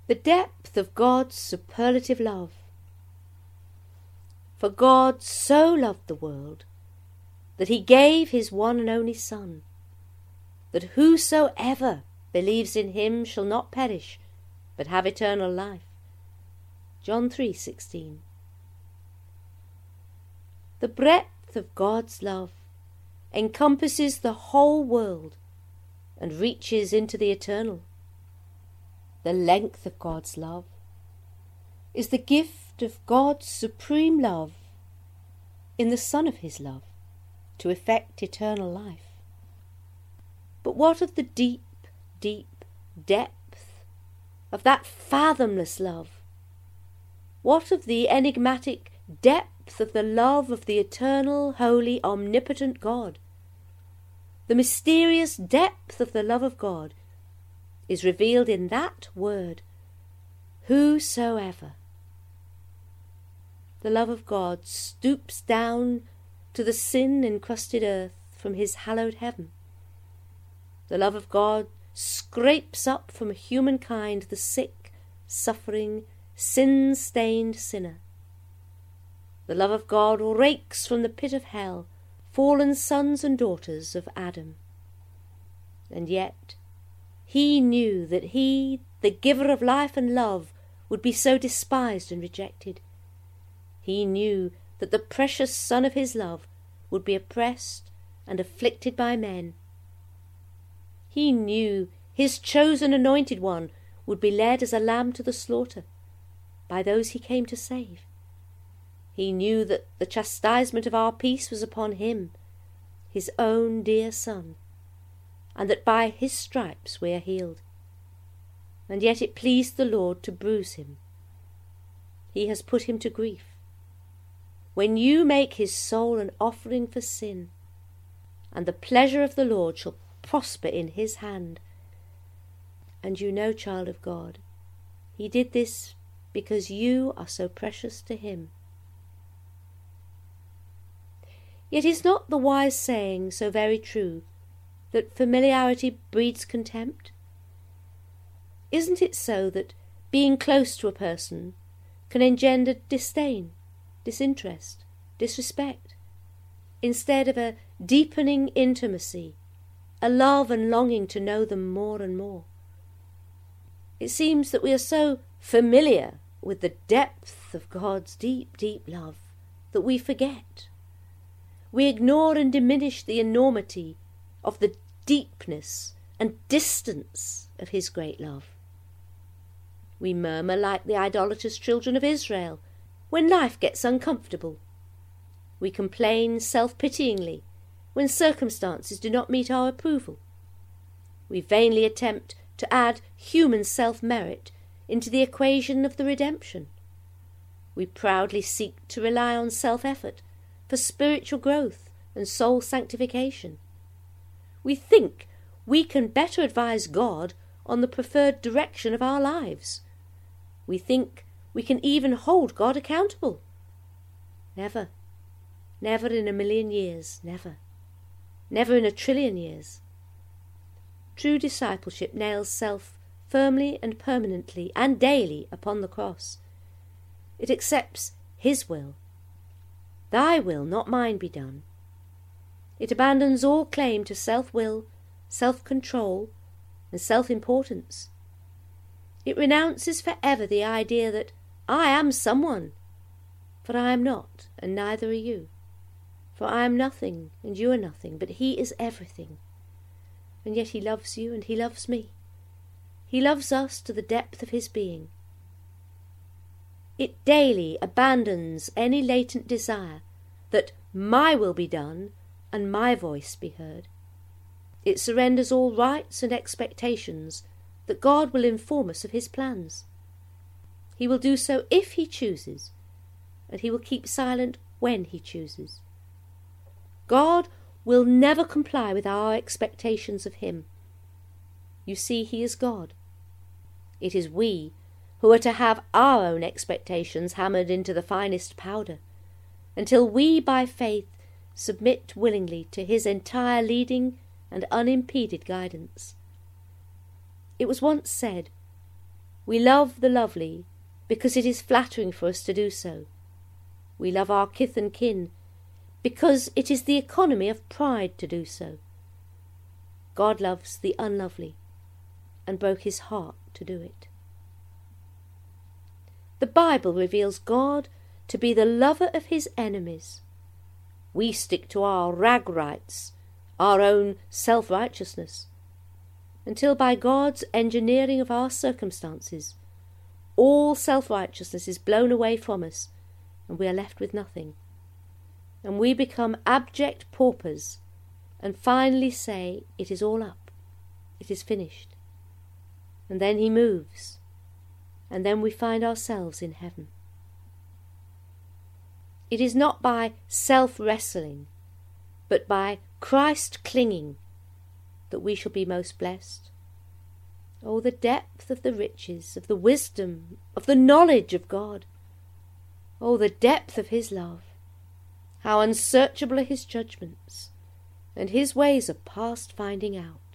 The depth of God's superlative love. For God so loved the world that he gave his one and only Son, that whosoever believes in him shall not perish, but have eternal life. John 3:16. The breadth of God's love encompasses the whole world and reaches into the eternal. The length of God's love is the gift of God's supreme love in the Son of his love to effect eternal life. But what of the deep, deep depth of that fathomless love? What of the enigmatic depth of the love of the eternal, holy, omnipotent God? The mysterious depth of the love of God is revealed in that word, whosoever. The love of God stoops down to the sin-encrusted earth from his hallowed heaven. The love of God scrapes up from humankind the sick, suffering, sin-stained sinner. The love of God rakes from the pit of hell fallen sons and daughters of Adam. And yet he knew that he, the giver of life and love, would be so despised and rejected. He knew that the precious Son of his love would be oppressed and afflicted by men. He knew his chosen anointed one would be led as a lamb to the slaughter by those he came to save. He knew that the chastisement of our peace was upon him, his own dear Son, and that by his stripes we are healed. And yet it pleased the Lord to bruise him. He has put him to grief. When you make his soul an offering for sin, and the pleasure of the Lord shall prosper in his hand. And you know, child of God, he did this because you are so precious to him. Yet is not the wise saying so very true, that familiarity breeds contempt? Isn't it so that being close to a person can engender disdain, disinterest, disrespect, instead of a deepening intimacy, a love and longing to know them more and more? It seems that we are so familiar with the depth of God's deep, deep love that we forget. We ignore and diminish the enormity of the deepness and distance of his great love. We murmur like the idolatrous children of Israel when life gets uncomfortable. We complain self-pityingly when circumstances do not meet our approval. We vainly attempt to add human self-merit into the equation of the redemption. We proudly seek to rely on self-effort for spiritual growth and soul sanctification. We think we can better advise God on the preferred direction of our lives. We think we can even hold God accountable. Never, never in a million years, never, never in a trillion years. True discipleship nails self firmly and permanently and daily upon the cross. It accepts his will. Thy will, not mine, be done. It abandons all claim to self-will, self-control, and self-importance. It renounces forever the idea that I am someone, for I am not, and neither are you. For I am nothing, and you are nothing, but he is everything. And yet he loves you, and he loves me. He loves us to the depth of his being. It daily abandons any latent desire that my will be done and my voice be heard. It surrenders all rights and expectations that God will inform us of his plans. He will do so if he chooses, and he will keep silent when he chooses. God will never comply with our expectations of him. You see, he is God. It is we who are to have our own expectations hammered into the finest powder, until we by faith submit willingly to his entire leading and unimpeded guidance. It was once said, We love the lovely because it is flattering for us to do so. We love our kith and kin because it is the economy of pride to do so. God loves the unlovely and broke his heart to do it. The Bible reveals God to be the lover of his enemies. We stick to our rag rights, our own self-righteousness, until by God's engineering of our circumstances, all self-righteousness is blown away from us, and we are left with nothing. And we become abject paupers, and finally say, it is all up, it is finished. And then he moves, and then we find ourselves in heaven. It is not by self-wrestling, but by Christ clinging, that we shall be most blessed. Oh, the depth of the riches, of the wisdom, of the knowledge of God! Oh, the depth of his love! How unsearchable are his judgments, and his ways are past finding out.